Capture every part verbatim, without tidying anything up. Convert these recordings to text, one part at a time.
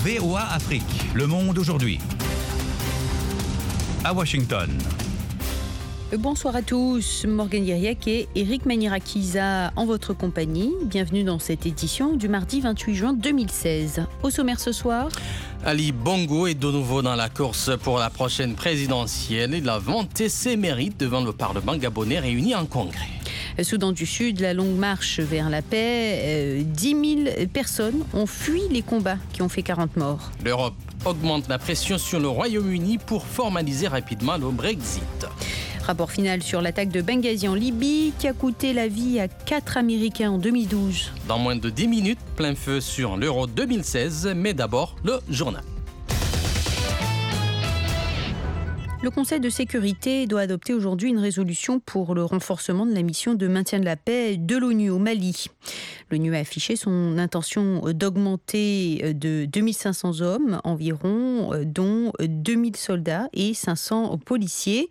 V O A Afrique, le monde aujourd'hui. À Washington. Bonsoir à tous, Morgane Yeriek et Eric Manirakiza en votre compagnie. Bienvenue dans cette édition du mardi vingt-huit juin deux mille seize. Au sommaire ce soir, Ali Bongo est de nouveau dans la course pour la prochaine présidentielle. Il a vanté ses mérites devant le Parlement gabonais réuni en congrès. Soudan du Sud, la longue marche vers la paix. Euh, dix mille personnes ont fui les combats qui ont fait quarante morts. L'Europe augmente la pression sur le Royaume-Uni pour formaliser rapidement le Brexit. Rapport final sur l'attaque de Benghazi en Libye qui a coûté la vie à quatre Américains en deux mille douze. Dans moins de dix minutes, plein feu sur l'Euro deux mille seize, mais d'abord le journal. Le Conseil de sécurité doit adopter aujourd'hui une résolution pour le renforcement de la mission de maintien de la paix de l'ONU au Mali. L'ONU a affiché son intention d'augmenter de deux mille cinq cents hommes environ, dont deux mille soldats et cinq cents policiers.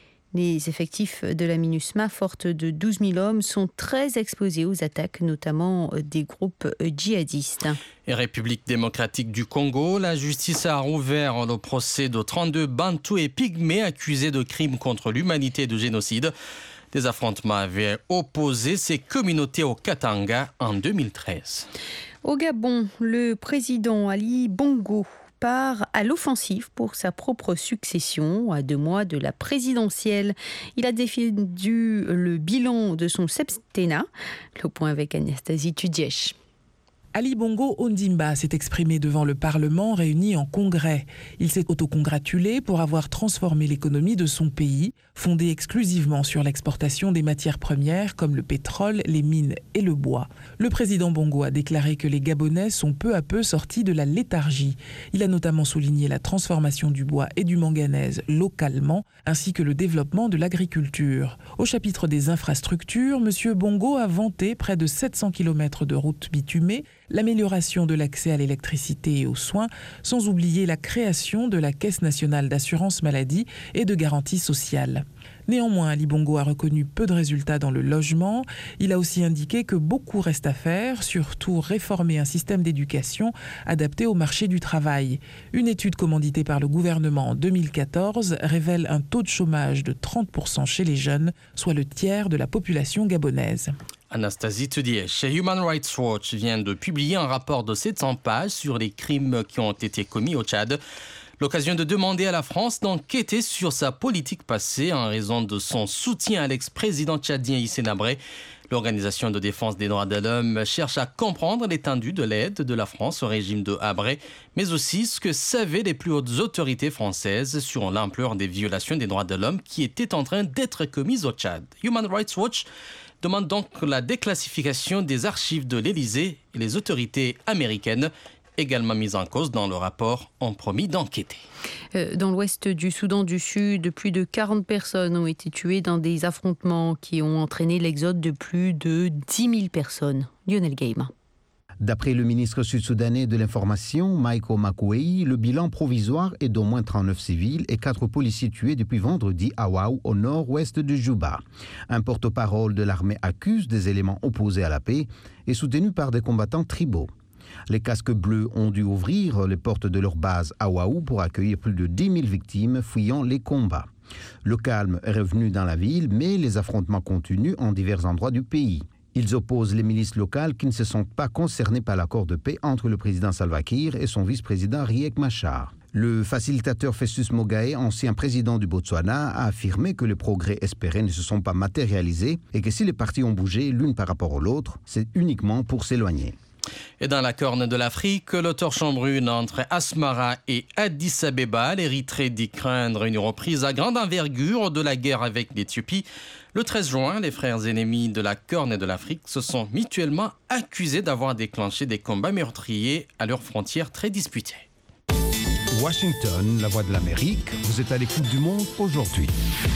Les effectifs de la MINUSMA, forte de douze mille hommes, sont très exposés aux attaques, notamment des groupes djihadistes. Et République démocratique du Congo, la justice a rouvert le procès de trente-deux Bantous et Pygmées accusés de crimes contre l'humanité et de génocide. Des affrontements avaient opposé ces communautés au Katanga en deux mille treize. Au Gabon, le président Ali Bongo part à l'offensive pour sa propre succession à deux mois de la présidentielle. Il a défendu le bilan de son septennat. Le point avec Anastasie Tudièche. Ali Bongo Ondimba s'est exprimé devant le Parlement réuni en congrès. Il s'est autocongratulé pour avoir transformé l'économie de son pays, fondée exclusivement sur l'exportation des matières premières comme le pétrole, les mines et le bois. Le président Bongo a déclaré que les Gabonais sont peu à peu sortis de la léthargie. Il a notamment souligné la transformation du bois et du manganèse localement, ainsi que le développement de l'agriculture. Au chapitre des infrastructures, M. Bongo a vanté près de sept cents kilomètres de routes bitumées, l'amélioration de l'accès à l'électricité et aux soins, sans oublier la création de la Caisse nationale d'assurance maladie et de garantie sociale. Néanmoins, Ali Bongo a reconnu peu de résultats dans le logement. Il a aussi indiqué que beaucoup reste à faire, surtout réformer un système d'éducation adapté au marché du travail. Une étude commanditée par le gouvernement en deux mille quatorze révèle un taux de chômage de trente pour cent chez les jeunes, soit le tiers de la population gabonaise. Anastasie Tudièche. Human Rights Watch vient de publier un rapport de sept cents pages sur les crimes qui ont été commis au Tchad. L'occasion de demander à la France d'enquêter sur sa politique passée en raison de son soutien à l'ex-président tchadien Hissène Habré. L'Organisation de défense des droits de l'homme cherche à comprendre l'étendue de l'aide de la France au régime de Habré, mais aussi ce que savaient les plus hautes autorités françaises sur l'ampleur des violations des droits de l'homme qui étaient en train d'être commises au Tchad. Human Rights Watch demande donc la déclassification des archives de l'Élysée et les autorités américaines, également mises en cause dans le rapport, ont promis d'enquêter. Dans l'ouest du Soudan du Sud, plus de quarante personnes ont été tuées dans des affrontements qui ont entraîné l'exode de plus de dix mille personnes. Lionel Gaïma. D'après le ministre sud-soudanais de l'Information, Michael Makuei, le bilan provisoire est d'au moins trente-neuf civils et quatre policiers tués depuis vendredi à Wau, au nord-ouest de Juba. Un porte-parole de l'armée accuse des éléments opposés à la paix et soutenu par des combattants tribaux. Les casques bleus ont dû ouvrir les portes de leur base à Wau pour accueillir plus de dix mille victimes fuyant les combats. Le calme est revenu dans la ville, mais les affrontements continuent en divers endroits du pays. Ils opposent les milices locales qui ne se sentent pas concernées par l'accord de paix entre le président Salva Kiir et son vice-président Riek Machar. Le facilitateur Festus Mogae, ancien président du Botswana, a affirmé que les progrès espérés ne se sont pas matérialisés et que si les parties ont bougé l'une par rapport à l'autre, c'est uniquement pour s'éloigner. Et dans la corne de l'Afrique, le torchon brune entre Asmara et Addis Abeba, l'Érythrée dit craindre une reprise à grande envergure de la guerre avec l'Éthiopie. Le treize juin, les frères ennemis de la corne de l'Afrique se sont mutuellement accusés d'avoir déclenché des combats meurtriers à leurs frontières très disputées. Washington, la voix de l'Amérique, vous êtes à l'écoute du monde aujourd'hui.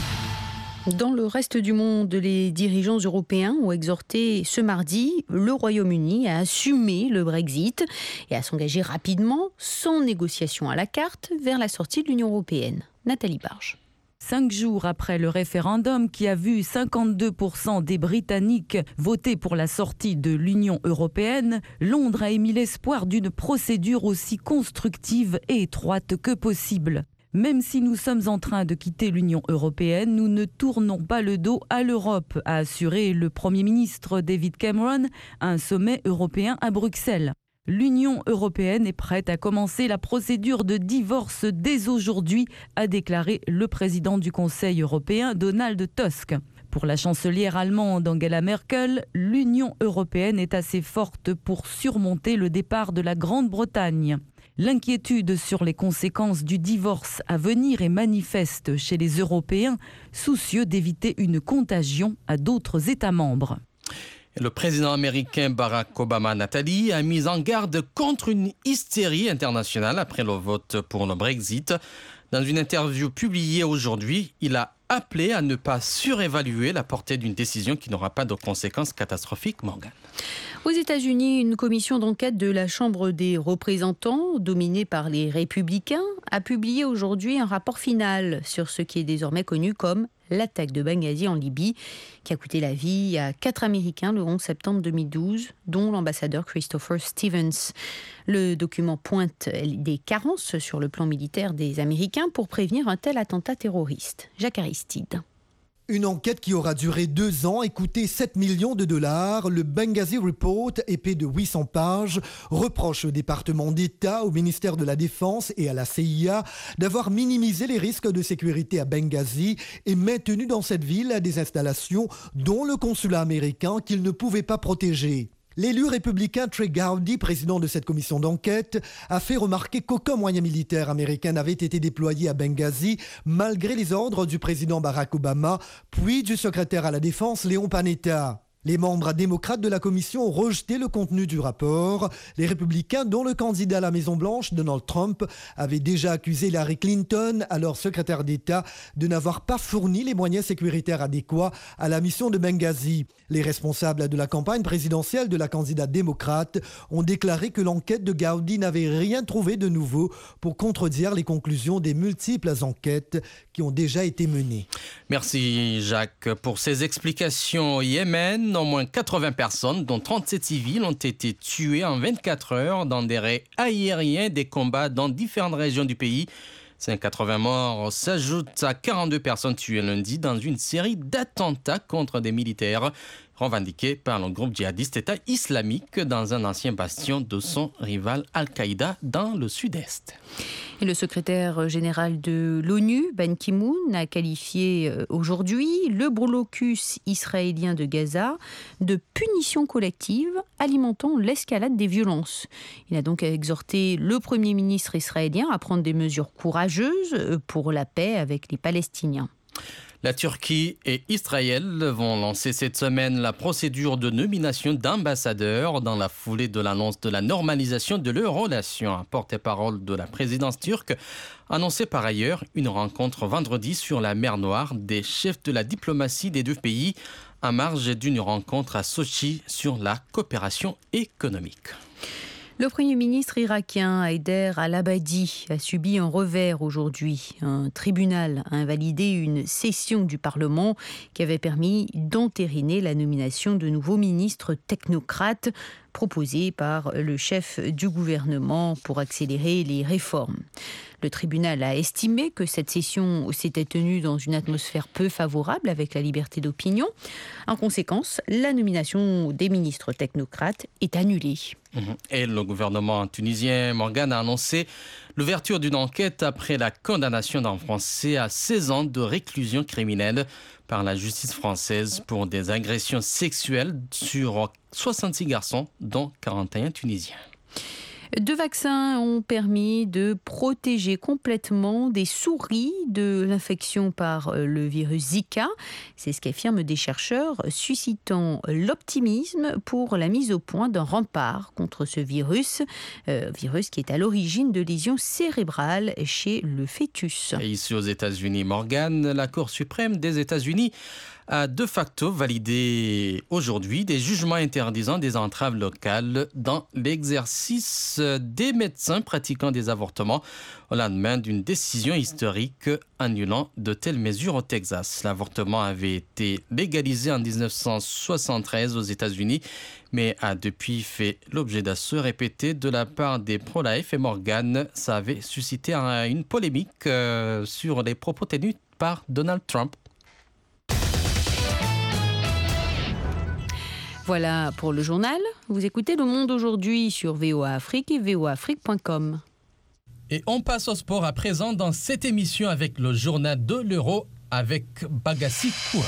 Dans le reste du monde, les dirigeants européens ont exhorté ce mardi le Royaume-Uni à assumer le Brexit et à s'engager rapidement, sans négociation à la carte, vers la sortie de l'Union européenne. Nathalie Barge. Cinq jours après le référendum qui a vu cinquante-deux pour cent des Britanniques voter pour la sortie de l'Union européenne, Londres a émis l'espoir d'une procédure aussi constructive et étroite que possible. Même si nous sommes en train de quitter l'Union européenne, nous ne tournons pas le dos à l'Europe, a assuré le Premier ministre David Cameron à un sommet européen à Bruxelles. L'Union européenne est prête à commencer la procédure de divorce dès aujourd'hui, a déclaré le président du Conseil européen, Donald Tusk. Pour la chancelière allemande Angela Merkel, l'Union européenne est assez forte pour surmonter le départ de la Grande-Bretagne. L'inquiétude sur les conséquences du divorce à venir est manifeste chez les Européens, soucieux d'éviter une contagion à d'autres États membres. Le président américain Barack Obama, Nathalie, a mis en garde contre une hystérie internationale après le vote pour le Brexit. Dans une interview publiée aujourd'hui, il a appelé à ne pas surévaluer la portée d'une décision qui n'aura pas de conséquences catastrophiques. Morgane. Aux États-Unis, une commission d'enquête de la Chambre des représentants, dominée par les républicains, a publié aujourd'hui un rapport final sur ce qui est désormais connu comme l'attaque de Benghazi en Libye, qui a coûté la vie à quatre Américains le onze septembre deux mille douze, dont l'ambassadeur Christopher Stevens. Le document pointe des carences sur le plan militaire des Américains pour prévenir un tel attentat terroriste. Jacques Aristide. Une enquête qui aura duré deux ans et coûté sept millions de dollars. Le Benghazi Report, épais de huit cents pages, reproche au département d'État, au ministère de la Défense et à la C I A d'avoir minimisé les risques de sécurité à Benghazi et maintenu dans cette ville des installations dont le consulat américain qu'il ne pouvait pas protéger. L'élu républicain Trey Gowdy, président de cette commission d'enquête, a fait remarquer qu'aucun moyen militaire américain n'avait été déployé à Benghazi malgré les ordres du président Barack Obama, puis du secrétaire à la Défense Leon Panetta. Les membres démocrates de la commission ont rejeté le contenu du rapport. Les républicains, dont le candidat à la Maison-Blanche, Donald Trump, avaient déjà accusé Hillary Clinton, alors secrétaire d'État, de n'avoir pas fourni les moyens sécuritaires adéquats à la mission de Benghazi. Les responsables de la campagne présidentielle de la candidate démocrate ont déclaré que l'enquête de Gowdy n'avait rien trouvé de nouveau pour contredire les conclusions des multiples enquêtes qui ont déjà été menées. Merci Jacques pour ces explications. Au Yémen, au moins quatre-vingts personnes, dont trente-sept civils, ont été tuées en vingt-quatre heures dans des raids aériens, des combats dans différentes régions du pays. Ces quatre-vingts morts s'ajoutent à quarante-deux personnes tuées lundi dans une série d'attentats contre des militaires revendiqués par le groupe djihadiste État islamique dans un ancien bastion de son rival Al-Qaïda dans le sud-est. Et le secrétaire général de l'ONU, Ban Ki-moon, a qualifié aujourd'hui le blocus israélien de Gaza de punition collective alimentant l'escalade des violences. Il a donc exhorté le Premier ministre israélien à prendre des mesures courageuses pour la paix avec les Palestiniens. La Turquie et Israël vont lancer cette semaine la procédure de nomination d'ambassadeurs dans la foulée de l'annonce de la normalisation de leurs relations. Un porte-parole de la présidence turque annonçait par ailleurs une rencontre vendredi sur la mer Noire des chefs de la diplomatie des deux pays en marge d'une rencontre à Sochi sur la coopération économique. Le Premier ministre irakien Haider al-Abadi a subi un revers aujourd'hui. Un tribunal a invalidé une session du Parlement qui avait permis d'entériner la nomination de nouveaux ministres technocrates proposés par le chef du gouvernement pour accélérer les réformes. Le tribunal a estimé que cette session s'était tenue dans une atmosphère peu favorable avec la liberté d'opinion. En conséquence, la nomination des ministres technocrates est annulée. Et le gouvernement tunisien, Morgane, a annoncé l'ouverture d'une enquête après la condamnation d'un Français à seize ans de réclusion criminelle par la justice française pour des agressions sexuelles sur soixante-six garçons, dont quarante et un Tunisiens. Deux vaccins ont permis de protéger complètement des souris de l'infection par le virus Zika. C'est ce qu'affirment des chercheurs, suscitant l'optimisme pour la mise au point d'un rempart contre ce virus, euh, virus qui est à l'origine de lésions cérébrales chez le fœtus. Et ici aux États-Unis, Morgane, la Cour suprême des États-Unis a de facto validé aujourd'hui des jugements interdisant des entraves locales dans l'exercice des médecins pratiquant des avortements au lendemain d'une décision historique annulant de telles mesures au Texas. L'avortement avait été légalisé en dix-neuf cent soixante-treize aux États-Unis, mais a depuis fait l'objet d'assauts répétés de la part des pro-life. Et Morgan, ça avait suscité une polémique euh, sur les propos tenus par Donald Trump. Voilà pour le journal. Vous écoutez Le Monde aujourd'hui sur V O A Afrique et v o a afrique point com. Et on passe au sport à présent dans cette émission avec le journal de l'Euro avec Bagassi Koura.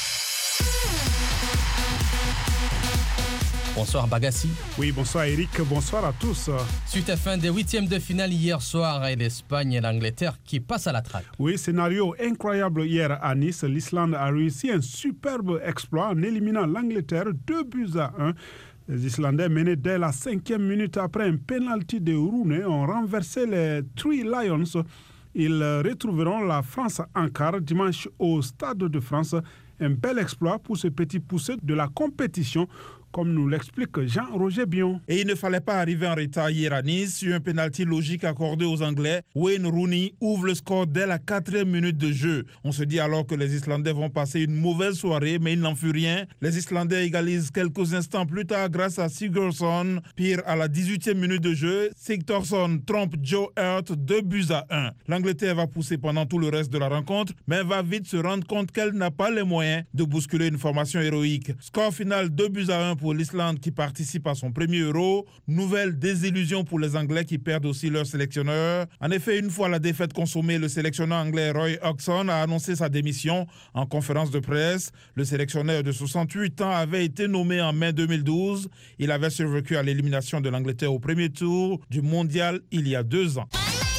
Bonsoir Bagassi. Oui, bonsoir Eric, bonsoir à tous. Suite à fin des huitièmes de finale hier soir et l'Espagne et l'Angleterre qui passent à la trappe. Oui, scénario incroyable hier à Nice. L'Islande a réussi un superbe exploit en éliminant l'Angleterre deux buts à un. Les Islandais menés dès la cinquième minute après un penalty de Rooney ont renversé les Three Lions. Ils retrouveront la France en quart dimanche au Stade de France. Un bel exploit pour ce petit poussé de la compétition, comme nous l'explique Jean-Roger Bion. Et il ne fallait pas arriver en retard hier à Nice sur un pénalty logique accordé aux Anglais. Wayne Rooney ouvre le score dès la quatrième minute de jeu. On se dit alors que les Islandais vont passer une mauvaise soirée, mais il n'en fut rien. Les Islandais égalisent quelques instants plus tard grâce à Sigurdsson. Pire, à la dix-huitième minute de jeu, Sigurdsson trompe Joe Hart deux buts à un. L'Angleterre va pousser pendant tout le reste de la rencontre, mais va vite se rendre compte qu'elle n'a pas les moyens de bousculer une formation héroïque. Score final deux buts à un pour l'Islande qui participe à son premier Euro. Nouvelle désillusion pour les Anglais qui perdent aussi leur sélectionneur. En effet, une fois la défaite consommée, le sélectionneur anglais Roy Hodgson a annoncé sa démission en conférence de presse. Le sélectionneur de soixante-huit ans avait été nommé en mai deux mille douze. Il avait survécu à l'élimination de l'Angleterre au premier tour du mondial il y a deux ans.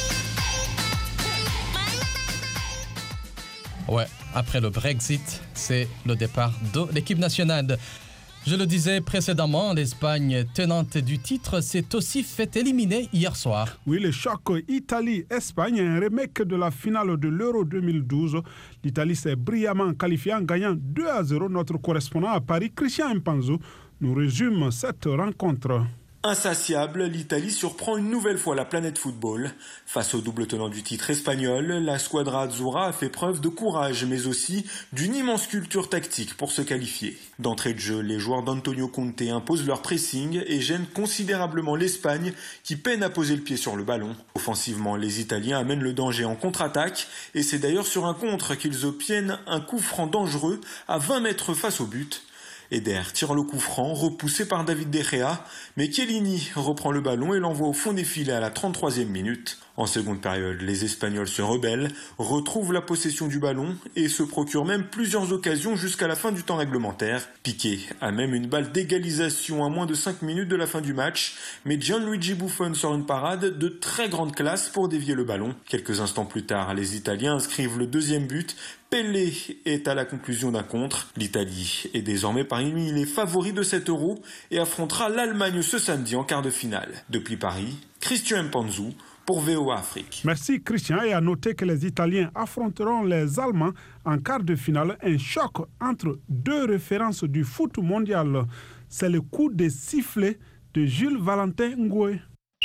Ouais, après le Brexit, c'est le départ de l'équipe nationale. Je le disais précédemment, l'Espagne, tenante du titre, s'est aussi fait éliminer hier soir. Oui, le choc Italie-Espagne est un remake de la finale de l'Euro deux mille douze. L'Italie s'est brillamment qualifiée en gagnant deux à zéro. Notre correspondant à Paris, Christian Mpanzu, nous résume cette rencontre. Insatiable, l'Italie surprend une nouvelle fois la planète football. Face au double tenant du titre espagnol, la squadra azzurra a fait preuve de courage, mais aussi d'une immense culture tactique pour se qualifier. D'entrée de jeu, les joueurs d'Antonio Conte imposent leur pressing et gênent considérablement l'Espagne qui peine à poser le pied sur le ballon. Offensivement, les Italiens amènent le danger en contre-attaque et c'est d'ailleurs sur un contre qu'ils obtiennent un coup franc dangereux à vingt mètres face au but. Eder tire le coup franc, repoussé par David De Gea, mais Chiellini reprend le ballon et l'envoie au fond des filets à la trente-troisième minute. En seconde période, les Espagnols se rebellent, retrouvent la possession du ballon et se procurent même plusieurs occasions jusqu'à la fin du temps réglementaire. Piqué a même une balle d'égalisation à moins de cinq minutes de la fin du match, mais Gianluigi Buffon sort une parade de très grande classe pour dévier le ballon. Quelques instants plus tard, les Italiens inscrivent le deuxième but. Pelé est à la conclusion d'un contre. L'Italie est désormais parmi les favoris de cet Euro et affrontera l'Allemagne ce samedi en quart de finale. Depuis Paris, Christian Mpanzu pour V O A Afrique. Merci Christian, et à noter que les Italiens affronteront les Allemands en quart de finale, un choc entre deux références du foot mondial. C'est le coup de sifflet de Jules Valentin Ngoué.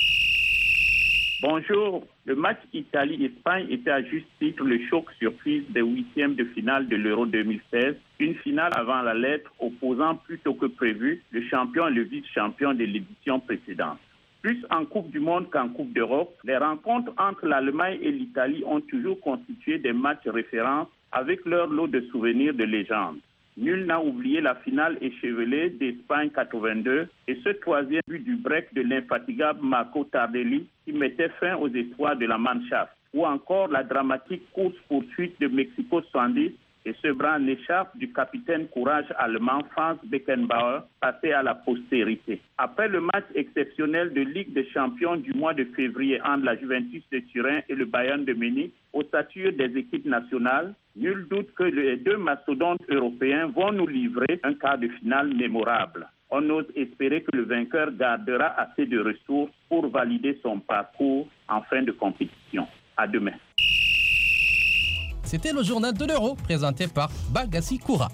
Bonjour, le match Italie-Espagne était à juste titre le choc surprise des huitièmes de finale de l'Euro deux mille seize. Une finale avant la lettre opposant plutôt que prévu le champion et le vice-champion de l'édition précédente. Plus en Coupe du Monde qu'en Coupe d'Europe, les rencontres entre l'Allemagne et l'Italie ont toujours constitué des matchs références avec leur lot de souvenirs de légende. Nul n'a oublié la finale échevelée d'Espagne quatre-vingt-deux et ce troisième but du break de l'infatigable Marco Tardelli qui mettait fin aux espoirs de la Mannschaft. Ou encore la dramatique course-poursuite de Mexico soixante-dix et ce bras en écharpe du capitaine courage allemand Franz Beckenbauer passé à la postérité. Après le match exceptionnel de Ligue des champions du mois de février entre la Juventus de Turin et le Bayern de Munich, ossature des équipes nationales, nul doute que les deux mastodontes européens vont nous livrer un quart de finale mémorable. On ose espérer que le vainqueur gardera assez de ressources pour valider son parcours en fin de compétition. À demain. C'était le journal de l'euro présenté par Bagassi Koura.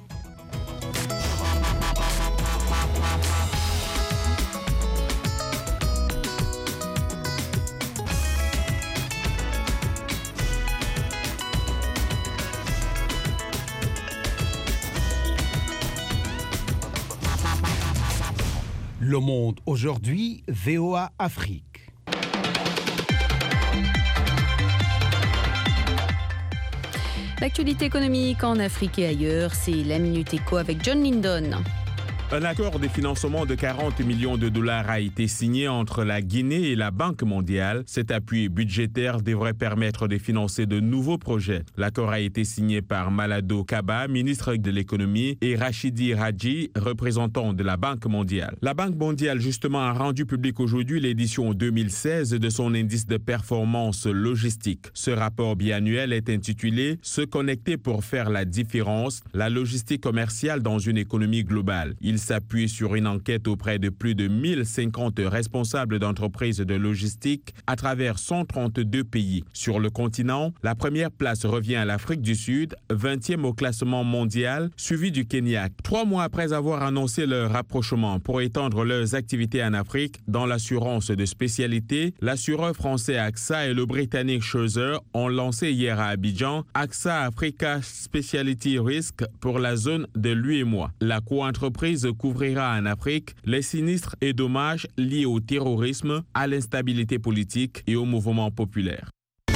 Le Monde aujourd'hui, V O A Afrique. L'actualité économique en Afrique et ailleurs, c'est la Minute Éco avec John Lindon. Un accord de financement de quarante millions de dollars a été signé entre la Guinée et la Banque mondiale. Cet appui budgétaire devrait permettre de financer de nouveaux projets. L'accord a été signé par Malado Kaba, ministre de l'économie, et Rachidi Raji, représentant de la Banque mondiale. La Banque mondiale, justement, a rendu public aujourd'hui l'édition deux mille seize de son indice de performance logistique. Ce rapport biannuel est intitulé « Se connecter pour faire la différence, la logistique commerciale dans une économie globale ». Il s'appuie sur une enquête auprès de plus de mille cinquante responsables d'entreprises de logistique à travers cent trente-deux pays. Sur le continent, la première place revient à l'Afrique du Sud, vingtième au classement mondial, suivi du Kenya. Trois mois après avoir annoncé leur rapprochement pour étendre leurs activités en Afrique dans l'assurance de spécialité, l'assureur français A X A et le britannique Chaucer ont lancé hier à Abidjan A X A Africa Specialty Risk pour la zone de l'U E M O A. La co-entreprise couvrira en Afrique les sinistres et dommages liés au terrorisme, à l'instabilité politique et au mouvement populaire.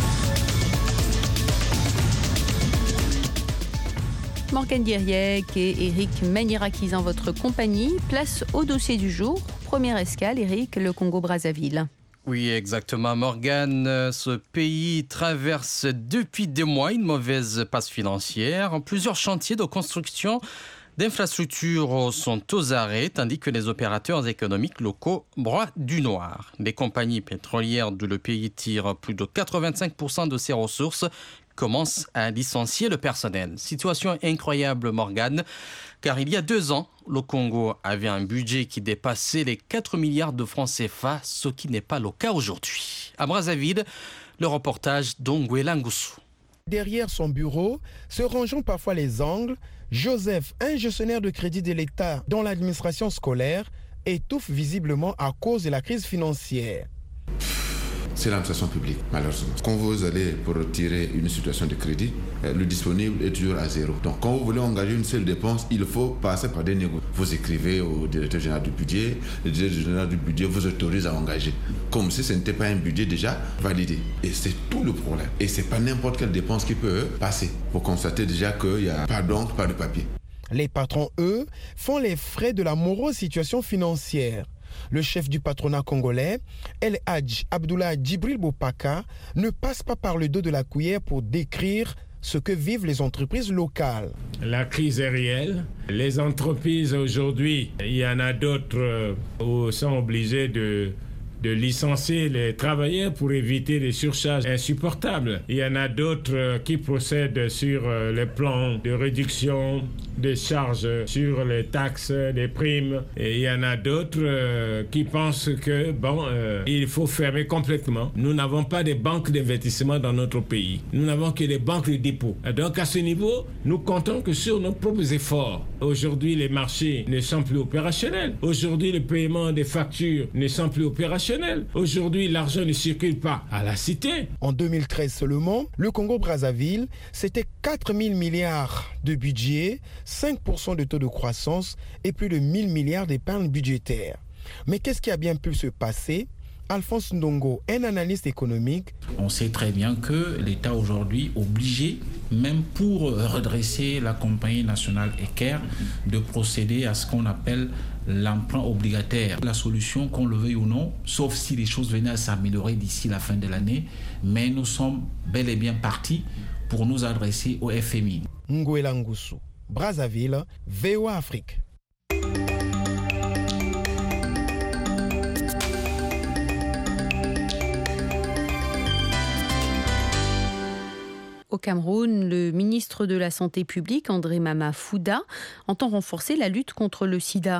Morgane Guiriec et Eric Manirakis en votre compagnie. Place au dossier du jour. Première escale, Eric, le Congo-Brazzaville. Oui, exactement, Morgane. Ce pays traverse depuis des mois une mauvaise passe financière. Plusieurs chantiers de construction d'infrastructures sont aux arrêts, tandis que les opérateurs économiques locaux broient du noir. Les compagnies pétrolières d'où le pays tire plus de quatre-vingt-cinq pour cent de ses ressources commencent à licencier le personnel. Situation incroyable, Morgane, car il y a deux ans, le Congo avait un budget qui dépassait les quatre milliards de francs C F A, ce qui n'est pas le cas aujourd'hui. À Brazzaville, le reportage d'Ongwela Ngusu. Derrière son bureau, se rangeant parfois les angles, Joseph, un gestionnaire de crédit de l'État dans l'administration scolaire, étouffe visiblement à cause de la crise financière. C'est l'administration publique, malheureusement. Quand vous allez pour retirer une situation de crédit, le disponible est toujours à zéro. Donc quand vous voulez engager une seule dépense, il faut passer par des négociations. Vous écrivez au directeur général du budget, le directeur général du budget vous autorise à engager. Comme si ce n'était pas un budget déjà validé. Et c'est tout le problème. Et ce n'est pas n'importe quelle dépense qui peut passer. Pour constater déjà qu'il n'y a pas d'encre, pas de papier. Les patrons, eux, font les frais de la morose situation financière. Le chef du patronat congolais, El Hadj Abdullah Djibril Bopaka, ne passe pas par le dos de la cuillère pour décrire ce que vivent les entreprises locales. La crise est réelle. Les entreprises aujourd'hui, il y en a d'autres où sont obligées de, de licencier les travailleurs pour éviter des surcharges insupportables. Il y en a d'autres qui procèdent sur les plans de réduction des charges sur les taxes, les primes. Et il y en a d'autres euh, qui pensent que, bon, euh, il faut fermer complètement. Nous n'avons pas de banques d'investissement dans notre pays. Nous n'avons que des banques de dépôt. Et donc, à ce niveau, nous comptons que sur nos propres efforts. Aujourd'hui, les marchés ne sont plus opérationnels. Aujourd'hui, le paiement des factures ne sont plus opérationnels. Aujourd'hui, l'argent ne circule pas à la cité. En deux mille treize seulement, le Congo-Brazzaville, c'était quatre mille milliards de budget, cinq pour cent de taux de croissance et plus de mille milliards d'épargne budgétaire. Mais qu'est-ce qui a bien pu se passer? Alphonse Ndongo, un analyste économique. On sait très bien que l'État aujourd'hui est obligé, même pour redresser la compagnie nationale Eker, de procéder à ce qu'on appelle l'emprunt obligataire. La solution, qu'on le veuille ou non, sauf si les choses venaient à s'améliorer d'ici la fin de l'année, mais nous sommes bel et bien partis pour nous adresser au F M I. Ngwela Ngusu, Brazzaville, V O A Afrique. Au Cameroun, le ministre de la Santé publique, André Mama Fouda, entend renforcer la lutte contre le sida.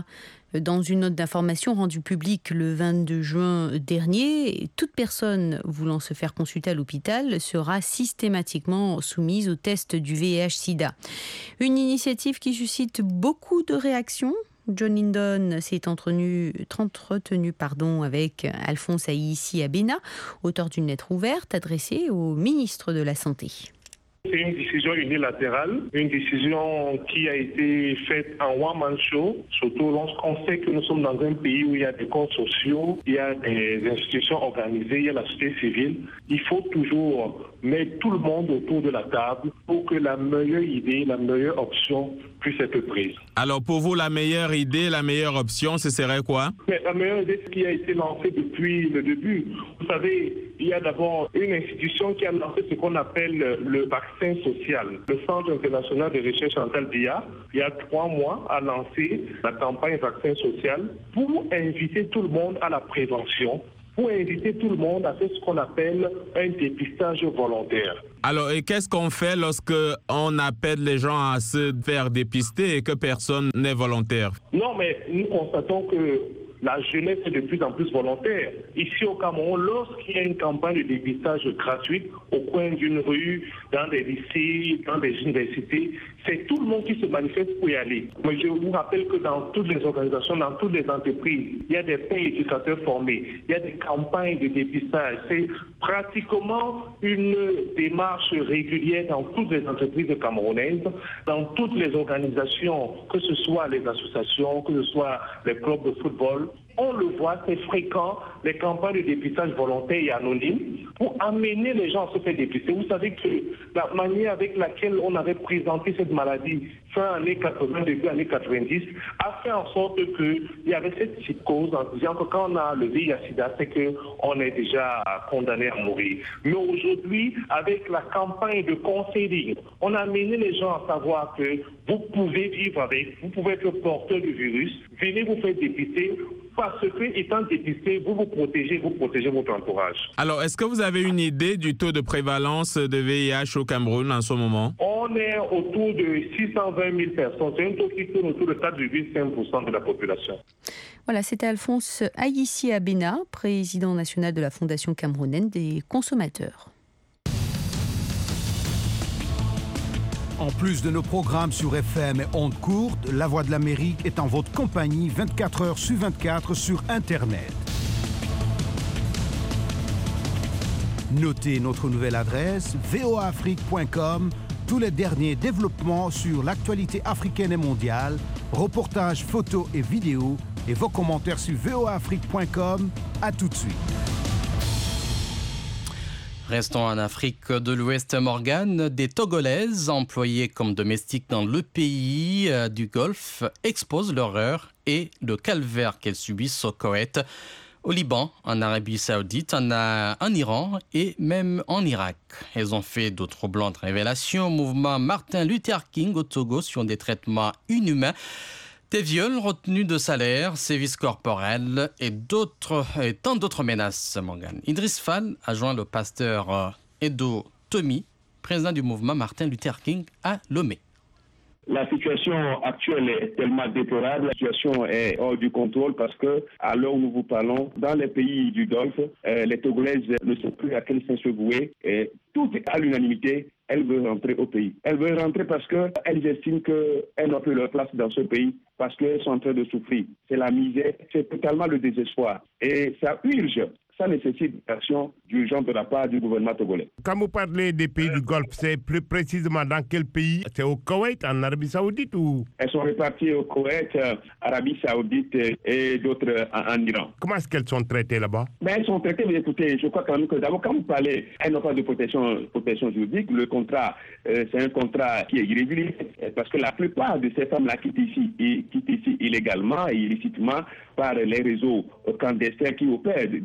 Dans une note d'information rendue publique le vingt-deux juin dernier, toute personne voulant se faire consulter à l'hôpital sera systématiquement soumise au test du V I H sida. Une initiative qui suscite beaucoup de réactions. John Lindon s'est entretenu, entretenu pardon, avec Alphonse Aïssi Abena, auteur d'une lettre ouverte adressée au ministre de la Santé. C'est une décision unilatérale, une décision qui a été faite en one-man show, surtout lorsqu'on sait que nous sommes dans un pays où il y a des corps sociaux, il y a des institutions organisées, il y a la société civile. Il faut toujours mettre tout le monde autour de la table pour que la meilleure idée, la meilleure option puisse être prise. Alors pour vous, la meilleure idée, la meilleure option, ce serait quoi? Mais la meilleure idée, c'est ce qui a été lancé depuis le début. Vous savez, il y a d'abord une institution qui a lancé ce qu'on appelle le vaccin social. Le Centre international de recherche Chantal Biya, il y a trois mois, a lancé la campagne vaccin social pour inviter tout le monde à la prévention, pour inviter tout le monde à faire ce qu'on appelle un dépistage volontaire. Alors, et qu'est-ce qu'on fait lorsque on appelle les gens à se faire dépister et que personne n'est volontaire? Non, mais nous constatons que la jeunesse est de plus en plus volontaire. Ici au Cameroun, lorsqu'il y a une campagne de dépistage gratuite au coin d'une rue, dans des lycées, dans des universités, c'est tout le monde qui se manifeste pour y aller. Mais je vous rappelle que dans toutes les organisations, dans toutes les entreprises, il y a des pères éducateurs formés, il y a des campagnes de dépistage. C'est pratiquement une démarche régulière dans toutes les entreprises camerounaises, dans toutes les organisations, que ce soit les associations, que ce soit les clubs de football. On le voit, c'est fréquent, les campagnes de dépistage volontaire et anonyme pour amener les gens à se faire dépister. Vous savez que la manière avec laquelle on avait présenté cette maladie fin années quatre-vingts, début années quatre-vingt-dix, a fait en sorte qu'il y avait cette psychose en disant que quand on a le V I H sida, c'est qu'on est déjà condamné à mourir. Mais aujourd'hui, avec la campagne de conseil, on a amené les gens à savoir que vous pouvez vivre avec, vous pouvez être porteur du virus, venez vous faire dépister, parce que, étant dépisté, vous vous protégez, vous protégez votre entourage. Alors, est-ce que vous avez une idée du taux de prévalence de V I H au Cameroun en ce moment? On est autour de six cent vingt mille personnes. C'est un taux qui tourne autour de quatre virgule cinq pour cent de la population. Voilà, c'était Alphonse Aïssi Abena, président national de la Fondation camerounaise des consommateurs. En plus de nos programmes sur F M et ondes courtes, La Voix de l'Amérique est en votre compagnie vingt-quatre heures sur vingt-quatre sur Internet. Notez notre nouvelle adresse v o a afrique point com, tous les derniers développements sur l'actualité africaine et mondiale, reportages, photos et vidéos, et vos commentaires sur v o a afrique point com. À tout de suite. Restons en Afrique de l'Ouest, Morgane. Des Togolaises employées comme domestiques dans le pays euh, du Golfe exposent l'horreur et le calvaire qu'elles subissent au Koweït, au Liban, en Arabie Saoudite, en, en Iran et même en Irak. Elles ont fait de troublantes révélations au mouvement Martin Luther King au Togo sur des traitements inhumains, des viols, retenus de salaire, sévices corporels et, d'autres, et tant d'autres menaces, Morgane. Idriss Fall a joint le pasteur Edo Tomi, président du mouvement Martin Luther King à Lomé. La situation actuelle est tellement déplorable, la situation est hors du contrôle parce que, à l'heure où nous vous parlons, dans les pays du Golfe, euh, les Togolaises ne savent plus à quel sens se vouer et tout est à l'unanimité. Elles veulent rentrer au pays. Elles veulent rentrer parce qu'elles estiment qu'elles n'ont plus leur place dans ce pays, parce qu'elles sont en train de souffrir. C'est la misère, c'est totalement le désespoir. Et ça urge, ça nécessite une action d'urgence de la part du gouvernement togolais. Quand vous parlez des pays du Golfe, c'est plus précisément dans quel pays? C'est au Koweït, en Arabie Saoudite ou? Elles sont réparties au Koweït, euh, Arabie Saoudite et d'autres en, en Iran. Comment est-ce qu'elles sont traitées là-bas? Ben, elles sont traitées, mais écoutez, je crois quand même que d'abord, quand vous parlez, elles n'ont pas de protection, protection juridique. Le contrat, euh, c'est un contrat qui est irrégulier, parce que la plupart de ces femmes-là quittent ici, et quittent ici illégalement et illicitement par les réseaux clandestins qui opèrent dans la clandestinité.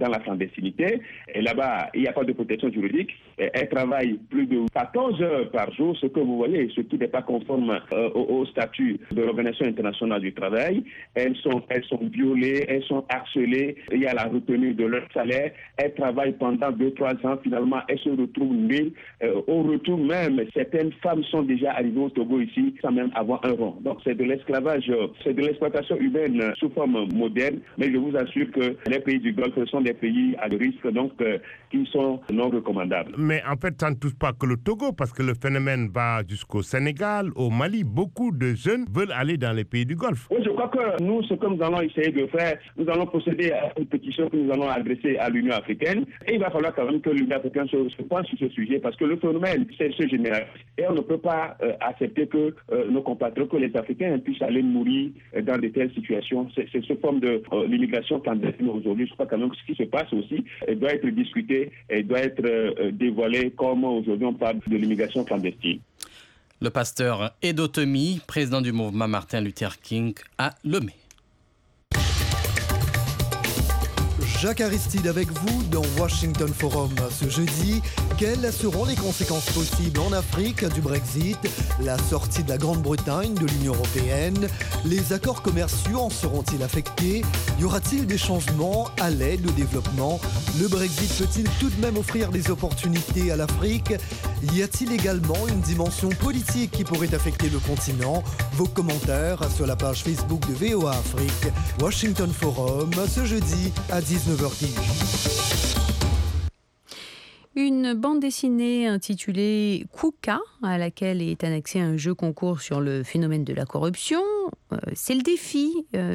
clandestinité. Et là-bas, il n'y a pas de protection juridique. Et elles travaillent plus de quatorze heures par jour, ce que vous voyez, ce qui n'est pas conforme euh, au, au statut de l'Organisation internationale du travail. Elles sont, elles sont violées, elles sont harcelées. Il y a la retenue de leur salaire. Elles travaillent pendant deux, trois ans. Finalement, elles se retrouvent nulles. Euh, au retour même, certaines femmes sont déjà arrivées au Togo ici sans même avoir un rond. Donc c'est de l'esclavage, c'est de l'exploitation humaine sous forme moderne. Mais je vous assure que les pays du Golfe sont des pays à risque, donc euh, qui sont non recommandables. Mais en fait, ça ne touche pas que le Togo, parce que le phénomène va jusqu'au Sénégal, au Mali. Beaucoup de jeunes veulent aller dans les pays du Golfe. Oui, je crois que nous, ce que nous allons essayer de faire, nous allons procéder à une pétition que nous allons adresser à l'Union africaine. Et il va falloir quand même que l'Union africaine se, se penche sur ce sujet, parce que le phénomène, c'est ce général. Et on ne peut pas euh, accepter que euh, nos compatriotes, que les Africains puissent aller mourir euh, dans de telles situations. C'est, c'est ce forme de euh, l'immigration clandestine aujourd'hui. Je crois quand même que ce qui se passe aussi euh, doit être discuté et doit être euh, dévoilé comme aujourd'hui on parle de l'immigration clandestine. Le pasteur Edo Tomi, président du mouvement Martin Luther King à Lomé. Jacques Aristide avec vous dans Washington Forum. Ce jeudi, quelles seront les conséquences possibles en Afrique du Brexit, la sortie de la Grande-Bretagne de l'Union européenne, les accords commerciaux en seront-ils affectés? Y aura-t-il des changements à l'aide au développement? Le Brexit peut-il tout de même offrir des opportunités à l'Afrique? Y a-t-il également une dimension politique qui pourrait affecter le continent? Vos commentaires sur la page Facebook de V O A Afrique. Washington Forum, ce jeudi à dix-neuf heures dix. Une bande dessinée intitulée Kuka, à laquelle est annexé un jeu concours sur le phénomène de la corruption. C'est le défi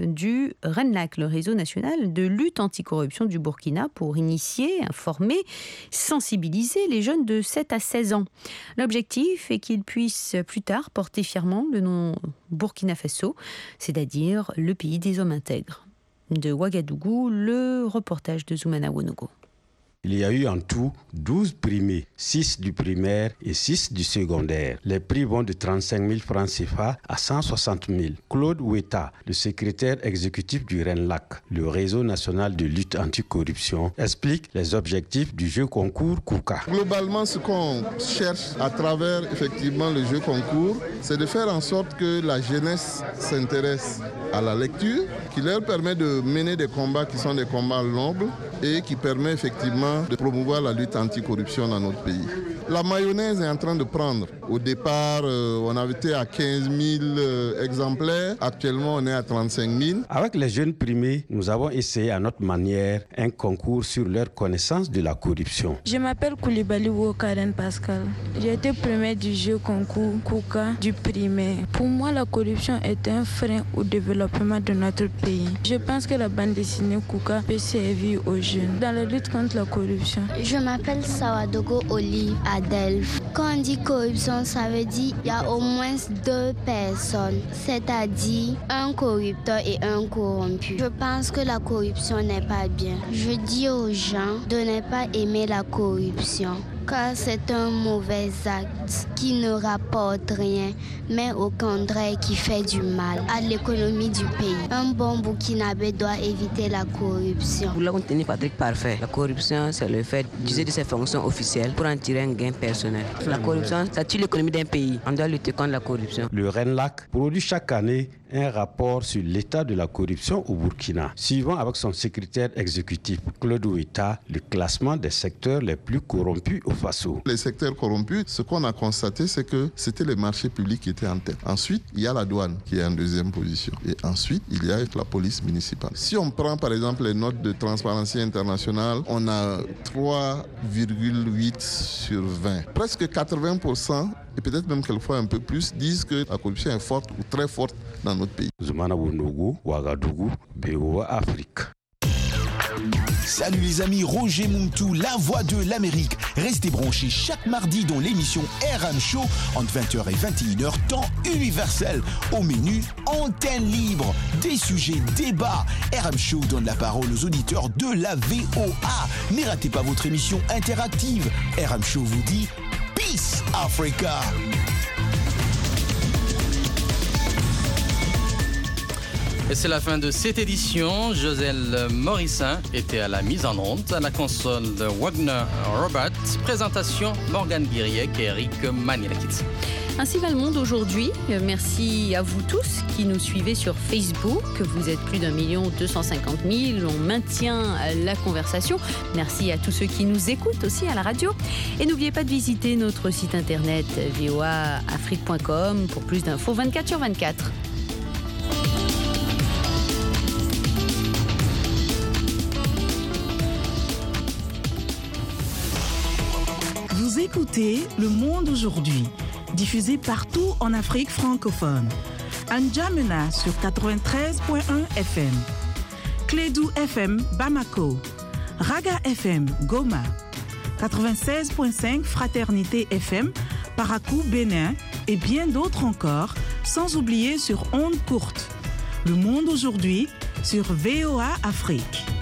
du RENLAC, le réseau national de lutte anticorruption du Burkina, pour initier, informer, sensibiliser les jeunes de sept à seize ans. L'objectif est qu'ils puissent plus tard porter fièrement le nom Burkina Faso, c'est-à-dire le pays des hommes intègres. De Ouagadougou, le reportage de Zoumana Wonogo. Il y a eu en tout douze primés, six du primaire et six du secondaire. Les prix vont de trente-cinq mille francs C F A à cent soixante mille. Claude Ouetta, le secrétaire exécutif du RENLAC, le réseau national de lutte anticorruption, explique les objectifs du jeu concours Kuka. Globalement, ce qu'on cherche à travers effectivement le jeu concours, c'est de faire en sorte que la jeunesse s'intéresse à la lecture, qui leur permet de mener des combats qui sont des combats nobles et qui permet effectivement de promouvoir la lutte anticorruption dans notre pays. La mayonnaise est en train de prendre. Au départ, euh, on avait été à quinze mille euh, exemplaires. Actuellement, on est à trente-cinq mille. Avec les jeunes primés, nous avons essayé à notre manière un concours sur leur connaissance de la corruption. Je m'appelle Koulibaly Karen Pascal. J'ai été premier du jeu concours Kuka du primaire. Pour moi, la corruption est un frein au développement de notre pays. Je pense que la bande dessinée Kuka peut servir aux jeunes dans la lutte contre la corruption. Je m'appelle Sawadogo Oli Adelph. Quand on dit corruption, ça veut dire qu'il y a au moins deux personnes, c'est-à-dire un corrupteur et un corrompu. Je pense que la corruption n'est pas bien. Je dis aux gens de ne pas aimer la corruption, car c'est un mauvais acte qui ne rapporte rien, mais au contraire qui fait du mal à l'économie du pays. Un bon Burkinabé doit éviter la corruption. Pour la contenir Patrick Parfait, la corruption c'est le fait d'user de ses fonctions officielles pour en tirer un gain personnel. La corruption, ça tue l'économie d'un pays. On doit lutter contre la corruption. Le RENLAC produit chaque année un rapport sur l'état de la corruption au Burkina, suivant avec son secrétaire exécutif Claude Ouetta le classement des secteurs les plus corrompus au Faso. Les secteurs corrompus, ce qu'on a constaté, c'est que c'était les marchés publics qui étaient en tête. Ensuite, il y a la douane qui est en deuxième position. Et ensuite, il y a la police municipale. Si on prend par exemple les notes de Transparency International, on a trois virgule huit sur vingt. Presque quatre-vingts pour cent, et peut-être même quelquefois un peu plus, disent que la corruption est forte ou très forte dans notre pays. Zoumana Wonogo, Ouagadougou, V O A Afrique. Salut les amis, Roger Muntu, la voix de l'Amérique. Restez branchés chaque mardi dans l'émission R M Show entre vingt heures et vingt et une heures, temps universel. Au menu, antenne libre, des sujets, débats. R M Show donne la parole aux auditeurs de la V O A. Ne ratez pas votre émission interactive. R M Show vous dit Peace Africa. Et c'est la fin de cette édition. Joselle Morissin était à la mise en onde, à la console de Wagner Robert. Présentation Morgane Guiriec et Eric Manielakis. Ainsi va le monde aujourd'hui. Merci à vous tous qui nous suivez sur Facebook. Vous êtes plus d'un million deux cent cinquante mille. On maintient la conversation. Merci à tous ceux qui nous écoutent aussi à la radio. Et n'oubliez pas de visiter notre site internet v o a afrique point com pour plus d'infos vingt-quatre sur vingt-quatre. Vous écoutez Le Monde aujourd'hui, diffusé partout en Afrique francophone. N'Djamena sur quatre-vingt-treize point un F M, Clédou F M Bamako, Raga F M Goma, quatre-vingt-seize point cinq Fraternité F M Parakou Bénin et bien d'autres encore, sans oublier sur ondes courtes. Le Monde aujourd'hui sur V O A Afrique.